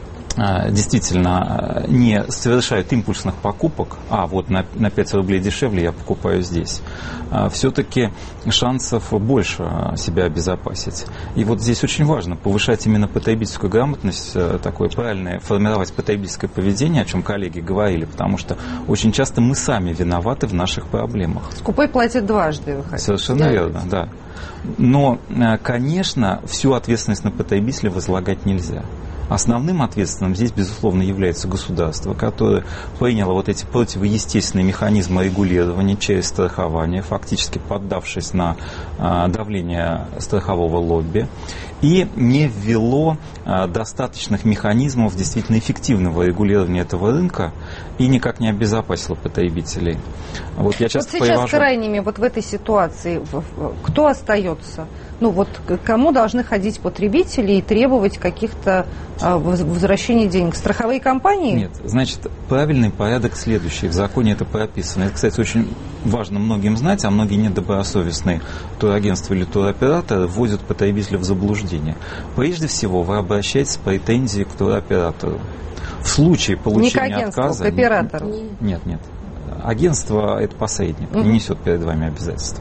действительно не совершают импульсных покупок, а вот на, на пять рублей дешевле я покупаю здесь, все-таки шансов больше себя обезопасить. И вот здесь очень важно повышать именно потребительскую грамотность, такое правильное, формировать потребительское поведение, о чем коллеги говорили, потому что очень часто мы сами виноваты в наших проблемах. Скупой платит дважды, выходит. Совершенно да. верно, да. Но, конечно, всю ответственность на потребителя возлагать нельзя. Основным ответственным здесь, безусловно, является государство, которое приняло вот эти противоестественные механизмы регулирования через страхование, фактически поддавшись на а, давление страхового лобби, и не ввело а, достаточных механизмов действительно эффективного регулирования этого рынка и никак не обезопасило потребителей. Вот, я часто вот сейчас привожу... крайними вот в этой ситуации кто остается? Ну вот к кому должны ходить потребители и требовать каких-то а, возвращений денег? Страховые компании? Нет, значит, правильный порядок следующий. В законе это прописано. Это, кстати, очень важно многим знать, а многие недобросовестные турагентства или туроператоры вводят потребителя в заблуждение. Прежде всего, вы обращаетесь с претензией к туроператору. В случае получения не к агентству, отказа... к оператору. Нет, нет. Агентство – это посредник, не несет перед вами обязательств.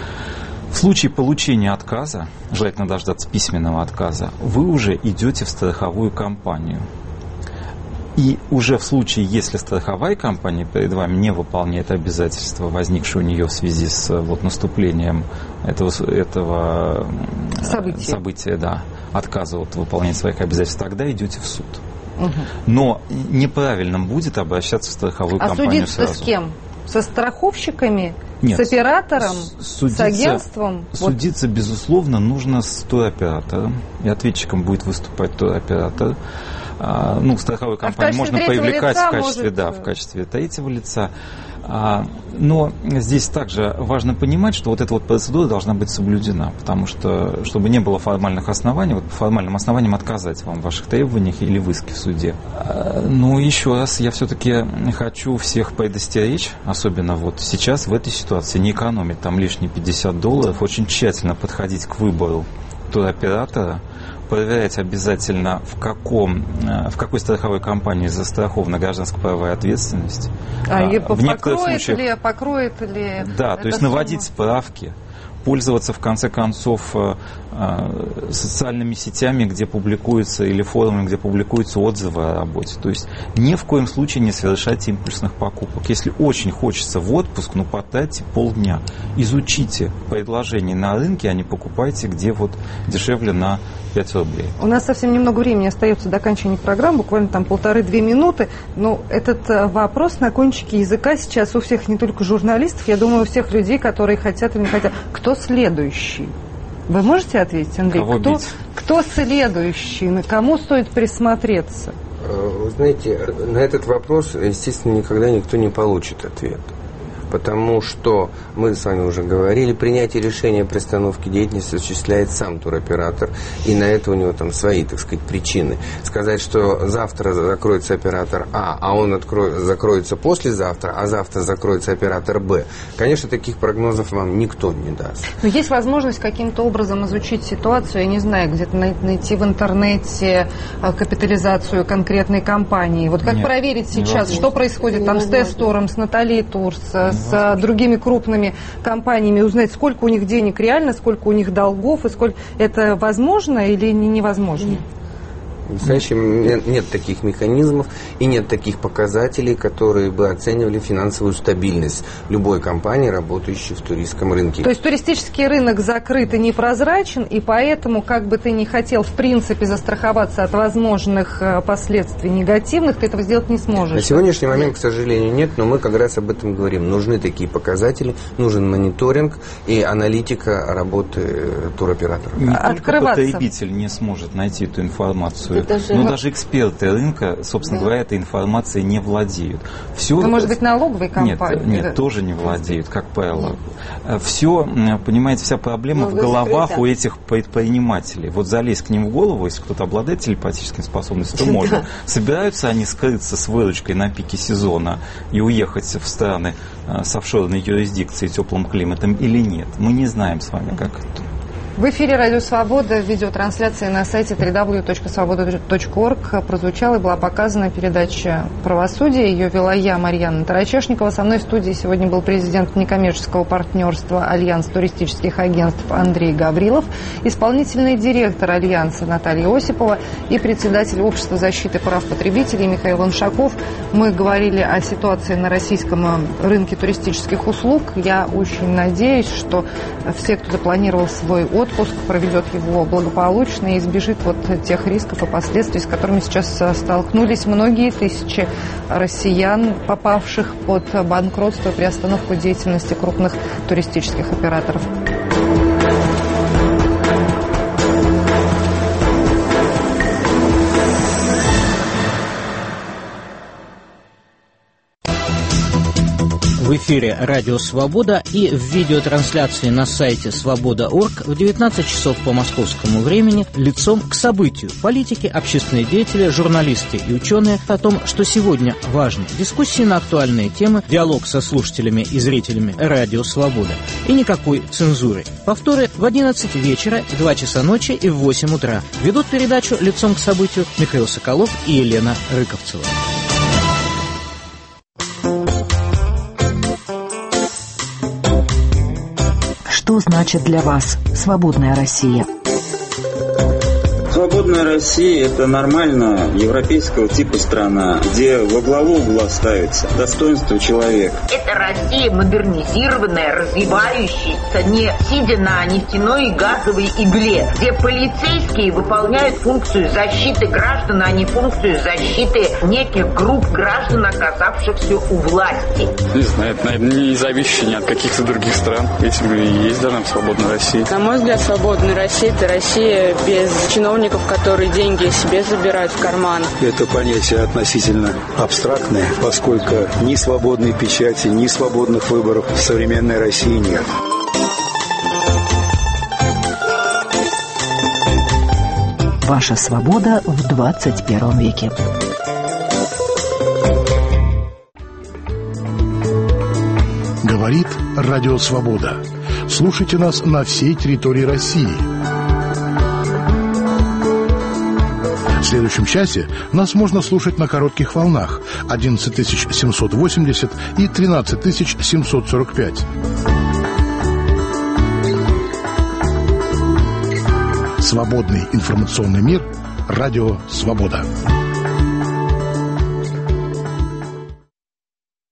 В случае получения отказа, желательно дождаться письменного отказа, вы уже идете в страховую компанию. И уже в случае, если страховая компания перед вами не выполняет обязательства, возникшие у нее в связи с вот, наступлением этого, этого события, события да, отказа от выполнения своих обязательств, тогда идете в суд. Угу. Но неправильным будет обращаться в страховую а компанию сразу. А судиться с кем? Со страховщиками? Нет, с оператором? судиться, с агентством? Судиться, вот. Безусловно, нужно с туроператором. И ответчиком будет выступать туроператор. А, ну, страховой компании а можно привлекать в качестве, может... да, в качестве третьего лица. А, но здесь также важно понимать, что вот эта вот процедура должна быть соблюдена, потому что, чтобы не было формальных оснований, вот по формальным основаниям отказать вам в ваших требованиях или в иске в суде. А, но еще раз, я все-таки хочу всех предостеречь, особенно вот сейчас в этой ситуации, не экономить там лишние пятьдесят долларов, очень тщательно подходить к выбору туроператора, проверять обязательно, в, каком, в какой страховой компании застрахована гражданско-правовая ответственность. А, а, в некоторых случаях, ли, покроет ли... Да, то есть сумма? Наводить справки, пользоваться, в конце концов, социальными сетями, где публикуются, или форумами, где публикуются отзывы о работе. То есть ни в коем случае не совершать импульсных покупок. Если очень хочется в отпуск, ну, потратьте полдня. Изучите предложения на рынке, а не покупайте, где вот дешевле на пять рублей. У нас совсем немного времени остается до окончания программы, буквально там полторы-две минуты. Но этот вопрос на кончике языка сейчас у всех, не только журналистов, я думаю, у всех людей, которые хотят или не хотят. Кто следующий? Вы можете ответить, Андрей? Кого кто, бить? кто следующий? На кому стоит присмотреться? Вы знаете, на этот вопрос, естественно, никогда никто не получит ответ. Потому что, мы с вами уже говорили, принятие решения о приостановке деятельности осуществляет сам туроператор, и на это у него там свои, так сказать, причины. Сказать, что завтра закроется оператор А, а он откро... закроется послезавтра, а завтра закроется оператор Б, конечно, таких прогнозов вам никто не даст. Но есть возможность каким-то образом изучить ситуацию, я не знаю, где-то найти в интернете капитализацию конкретной компании. Вот как Нет, проверить сейчас, что происходит там с Т-Стором, с Натальей Турс, с другими крупными компаниями, узнать, сколько у них денег реально, сколько у них долгов, и сколько это возможно или невозможно? В настоящем нет, нет таких механизмов и нет таких показателей, которые бы оценивали финансовую стабильность любой компании, работающей в туристском рынке. То есть туристический рынок закрыт и непрозрачен, и поэтому, как бы ты ни хотел, в принципе, застраховаться от возможных последствий негативных, ты этого сделать не сможешь. На сегодняшний момент, к сожалению, нет, но мы как раз об этом говорим. Нужны такие показатели, нужен мониторинг и аналитика работы туроператора. Не только потребитель не сможет найти эту информацию, Даже... но даже эксперты рынка, собственно да. говоря, этой информацией не владеют. Все... Ну, может быть, налоговые компании? Нет, нет, да. тоже не владеют, как правило. Нет. Все, понимаете, вся проблема но в головах закрыто. У этих предпринимателей. Вот залезть к ним в голову, если кто-то обладает телепатическими способностями, то можно. Собираются они скрыться с выручкой на пике сезона и уехать в страны с офшорной юрисдикцией, теплым климатом или нет? Мы не знаем с вами, как это. В эфире «Радио Свобода», видеотрансляции на сайте дабл ю дабл ю дабл ю точка свобода точка орг прозвучала и была показана передача «Правосудие». Ее вела я, Марьяна Тарачешникова. Со мной в студии сегодня был президент некоммерческого партнерства Альянс туристических агентств Андрей Гаврилов, исполнительный директор Альянса Наталья Осипова и председатель Общества защиты прав потребителей Михаил Иншаков. Мы говорили о ситуации на российском рынке туристических услуг. Я очень надеюсь, что все, кто запланировал свой отпуск, Отпуск проведет его благополучно и избежит вот тех рисков и последствий, с которыми сейчас столкнулись многие тысячи россиян, попавших под банкротство и приостановку деятельности крупных туристических операторов. В эфире «Радио Свобода» и в видеотрансляции на сайте свобода точка орг в девятнадцать часов по московскому времени лицом к событию. Политики, общественные деятели, журналисты и ученые о том, что сегодня важно. Дискуссии на актуальные темы, диалог со слушателями и зрителями «Радио Свобода». И никакой цензуры. Повторы в одиннадцать вечера, в два часа ночи и в восемь утра. Ведут передачу «Лицом к событию» Михаил Соколов и Елена Рыковцева. Что значит для вас свободная Россия? Свободная свободная Россия – это нормально европейского типа страна, где во главу угла ставится достоинство человека. Это Россия модернизированная, развивающаяся, не сидя на нефтяной и газовой игле, где полицейские выполняют функцию защиты граждан, а не функцию защиты неких групп граждан, оказавшихся у власти. Не знаю, это, наверное, не зависящее ни от каких-то других стран. Этим и есть данная свободная Россия. На мой взгляд, свободная Россия – это Россия без чиновников, которые деньги себе забирают в карман. Это понятие относительно абстрактное, поскольку ни свободной печати, ни свободных выборов в современной России нет. Ваша свобода в двадцать первом веке. Говорит Радио Свобода. Слушайте нас на всей территории России. В следующем часе нас можно слушать на коротких волнах одиннадцать тысяч семьсот восемьдесят и тринадцать тысяч семьсот сорок пять. Свободный информационный мир. Радио Свобода.